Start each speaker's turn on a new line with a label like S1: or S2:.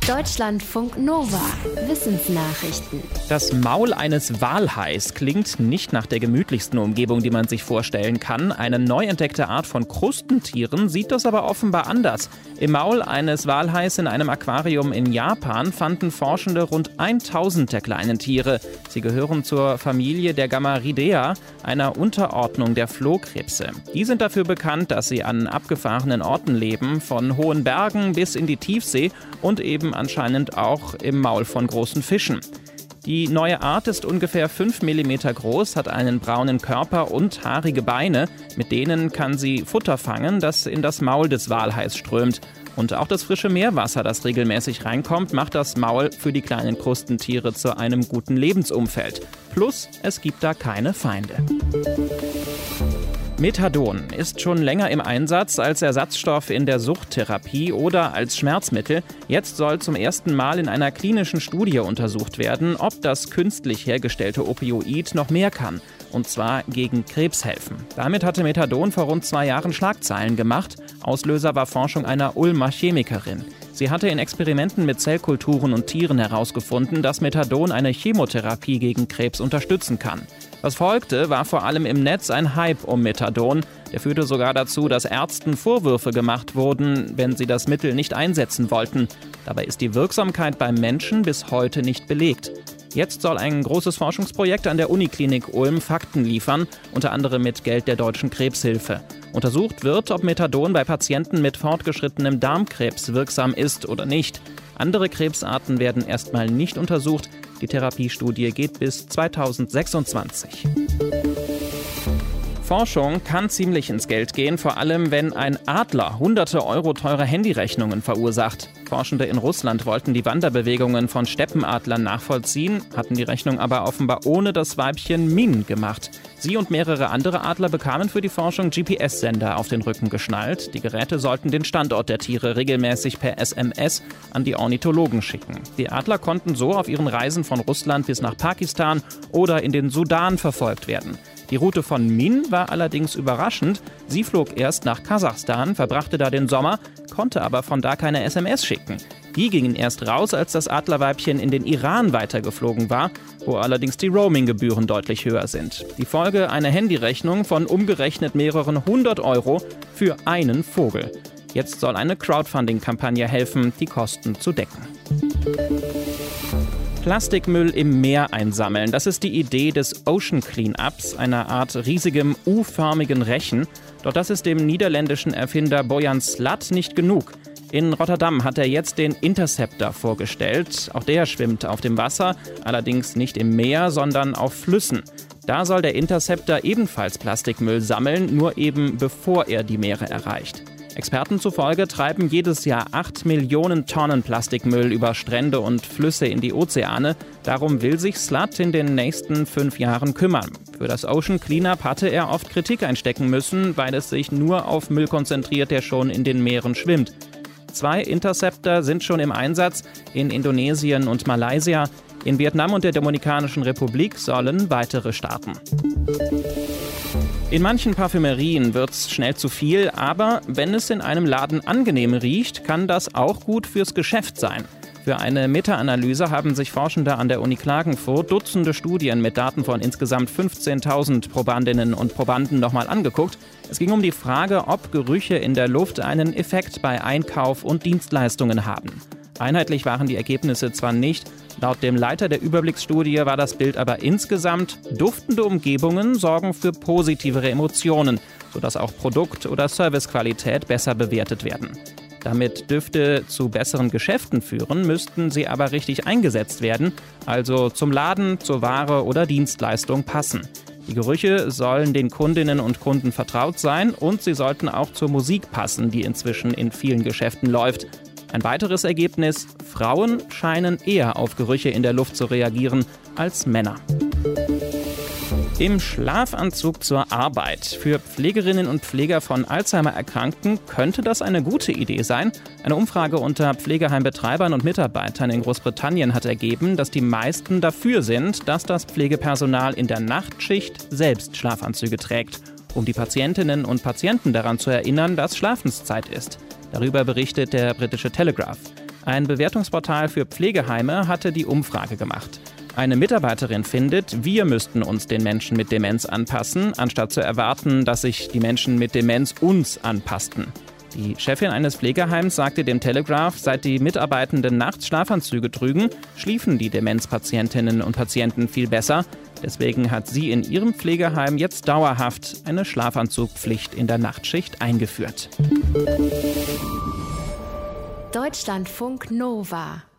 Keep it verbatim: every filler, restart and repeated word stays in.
S1: Deutschlandfunk Nova. Wissensnachrichten.
S2: Das Maul eines Walhais klingt nicht nach der gemütlichsten Umgebung, die man sich vorstellen kann. Eine neu entdeckte Art von Krustentieren sieht das aber offenbar anders. Im Maul eines Walhais in einem Aquarium in Japan fanden Forschende rund tausend der kleinen Tiere. Sie gehören zur Familie der Gammaridea, einer Unterordnung der Flohkrebse. Die sind dafür bekannt, dass sie an abgefahrenen Orten leben, von hohen Bergen bis in die Tiefsee und eben anscheinend auch im Maul von großen Fischen. Die neue Art ist ungefähr fünf Millimeter groß, hat einen braunen Körper und haarige Beine. Mit denen kann sie Futter fangen, das in das Maul des Walhais strömt. Und auch das frische Meerwasser, das regelmäßig reinkommt, macht das Maul für die kleinen Krustentiere zu einem guten Lebensumfeld. Plus, es gibt da keine Feinde. Methadon ist schon länger im Einsatz als Ersatzstoff in der Suchttherapie oder als Schmerzmittel. Jetzt soll zum ersten Mal in einer klinischen Studie untersucht werden, ob das künstlich hergestellte Opioid noch mehr kann. Und zwar gegen Krebs helfen. Damit hatte Methadon vor rund zwei Jahren Schlagzeilen gemacht. Auslöser war Forschung einer Ulmer Chemikerin. Sie hatte in Experimenten mit Zellkulturen und Tieren herausgefunden, dass Methadon eine Chemotherapie gegen Krebs unterstützen kann. Was folgte, war vor allem im Netz ein Hype um Methadon. Der führte sogar dazu, dass Ärzten Vorwürfe gemacht wurden, wenn sie das Mittel nicht einsetzen wollten. Dabei ist die Wirksamkeit beim Menschen bis heute nicht belegt. Jetzt soll ein großes Forschungsprojekt an der Uniklinik Ulm Fakten liefern, unter anderem mit Geld der Deutschen Krebshilfe. Untersucht wird, ob Methadon bei Patienten mit fortgeschrittenem Darmkrebs wirksam ist oder nicht. Andere Krebsarten werden erstmal nicht untersucht. Die Therapiestudie geht bis zweitausendsechsundzwanzig. Forschung kann ziemlich ins Geld gehen, vor allem wenn ein Adler hunderte Euro teure Handyrechnungen verursacht. Forschende in Russland wollten die Wanderbewegungen von Steppenadlern nachvollziehen, hatten die Rechnung aber offenbar ohne das Weibchen Min gemacht. Sie und mehrere andere Adler bekamen für die Forschung G P S-Sender auf den Rücken geschnallt. Die Geräte sollten den Standort der Tiere regelmäßig per S M S an die Ornithologen schicken. Die Adler konnten so auf ihren Reisen von Russland bis nach Pakistan oder in den Sudan verfolgt werden. Die Route von Min war allerdings überraschend. Sie flog erst nach Kasachstan, verbrachte da den Sommer, konnte aber von da keine S M S schicken. Die gingen erst raus, als das Adlerweibchen in den Iran weitergeflogen war, wo allerdings die Roaming-Gebühren deutlich höher sind. Die Folge: eine Handyrechnung von umgerechnet mehreren hundert Euro für einen Vogel. Jetzt soll eine Crowdfunding-Kampagne helfen, die Kosten zu decken. Plastikmüll im Meer einsammeln. Das ist die Idee des Ocean Cleanups, einer Art riesigem U-förmigen Rechen. Doch das ist dem niederländischen Erfinder Boyan Slat nicht genug. In Rotterdam hat er jetzt den Interceptor vorgestellt. Auch der schwimmt auf dem Wasser, allerdings nicht im Meer, sondern auf Flüssen. Da soll der Interceptor ebenfalls Plastikmüll sammeln, nur eben bevor er die Meere erreicht. Experten zufolge treiben jedes Jahr acht Millionen Tonnen Plastikmüll über Strände und Flüsse in die Ozeane. Darum will sich Slat in den nächsten fünf Jahren kümmern. Für das Ocean Cleanup hatte er oft Kritik einstecken müssen, weil es sich nur auf Müll konzentriert, der schon in den Meeren schwimmt. Zwei Interceptor sind schon im Einsatz in Indonesien und Malaysia. In Vietnam und der Dominikanischen Republik sollen weitere starten. In manchen Parfümerien wird's schnell zu viel, aber wenn es in einem Laden angenehm riecht, kann das auch gut fürs Geschäft sein. Für eine Meta-Analyse haben sich Forschende an der Uni Klagenfurt Dutzende Studien mit Daten von insgesamt fünfzehntausend Probandinnen und Probanden nochmal angeguckt. Es ging um die Frage, ob Gerüche in der Luft einen Effekt bei Einkauf und Dienstleistungen haben. Einheitlich waren die Ergebnisse zwar nicht, laut dem Leiter der Überblicksstudie war das Bild aber insgesamt: duftende Umgebungen sorgen für positivere Emotionen, sodass auch Produkt- oder Servicequalität besser bewertet werden. Damit Düfte zu besseren Geschäften führen, müssten sie aber richtig eingesetzt werden, also zum Laden, zur Ware oder Dienstleistung passen. Die Gerüche sollen den Kundinnen und Kunden vertraut sein und sie sollten auch zur Musik passen, die inzwischen in vielen Geschäften läuft. Ein weiteres Ergebnis: Frauen scheinen eher auf Gerüche in der Luft zu reagieren als Männer. Im Schlafanzug zur Arbeit. Für Pflegerinnen und Pfleger von Alzheimer-Erkrankten könnte das eine gute Idee sein. Eine Umfrage unter Pflegeheimbetreibern und Mitarbeitern in Großbritannien hat ergeben, dass die meisten dafür sind, dass das Pflegepersonal in der Nachtschicht selbst Schlafanzüge trägt, um die Patientinnen und Patienten daran zu erinnern, dass Schlafenszeit ist. Darüber berichtet der britische Telegraph. Ein Bewertungsportal für Pflegeheime hatte die Umfrage gemacht. Eine Mitarbeiterin findet, wir müssten uns den Menschen mit Demenz anpassen, anstatt zu erwarten, dass sich die Menschen mit Demenz uns anpassten. Die Chefin eines Pflegeheims sagte dem Telegraph, seit die Mitarbeitenden nachts Schlafanzüge trügen, schliefen die Demenzpatientinnen und Patienten viel besser. Deswegen hat sie in ihrem Pflegeheim jetzt dauerhaft eine Schlafanzugpflicht in der Nachtschicht eingeführt.
S1: Deutschlandfunk Nova